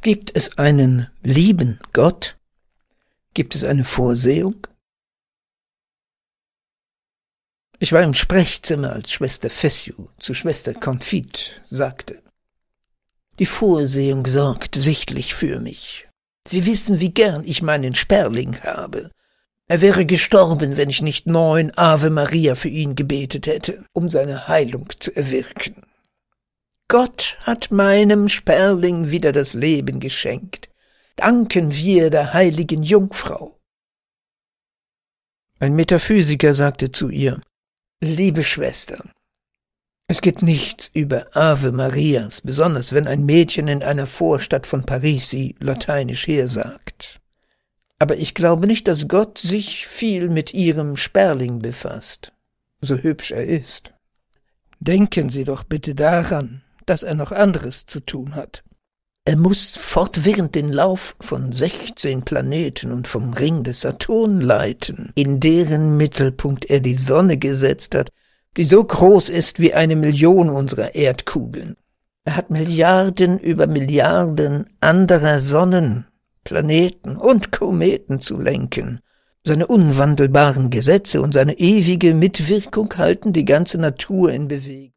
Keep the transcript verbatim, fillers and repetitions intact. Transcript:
Gibt es einen lieben Gott? Gibt es eine Vorsehung? Ich war im Sprechzimmer, als Schwester Fessio zu Schwester Confit sagte: Die Vorsehung sorgt sichtlich für mich. Sie wissen, wie gern ich meinen Sperling habe. Er wäre gestorben, wenn ich nicht neun Ave Maria für ihn gebetet hätte, um seine Heilung zu erwirken. Gott hat meinem Sperling wieder das Leben geschenkt. Danken wir der heiligen Jungfrau. Ein Metaphysiker sagte zu ihr: Liebe Schwester, es geht nichts über Ave Marias, besonders wenn ein Mädchen in einer Vorstadt von Paris sie lateinisch hersagt. Aber ich glaube nicht, dass Gott sich viel mit ihrem Sperling befasst, so hübsch er ist. Denken Sie doch bitte daran, dass er noch anderes zu tun hat. Er muss fortwährend den Lauf von sechzehn Planeten und vom Ring des Saturn leiten, in deren Mittelpunkt er die Sonne gesetzt hat, die so groß ist wie eine Million unserer Erdkugeln. Er hat Milliarden über Milliarden anderer Sonnen, Planeten und Kometen zu lenken. Seine unwandelbaren Gesetze und seine ewige Mitwirkung halten die ganze Natur in Bewegung.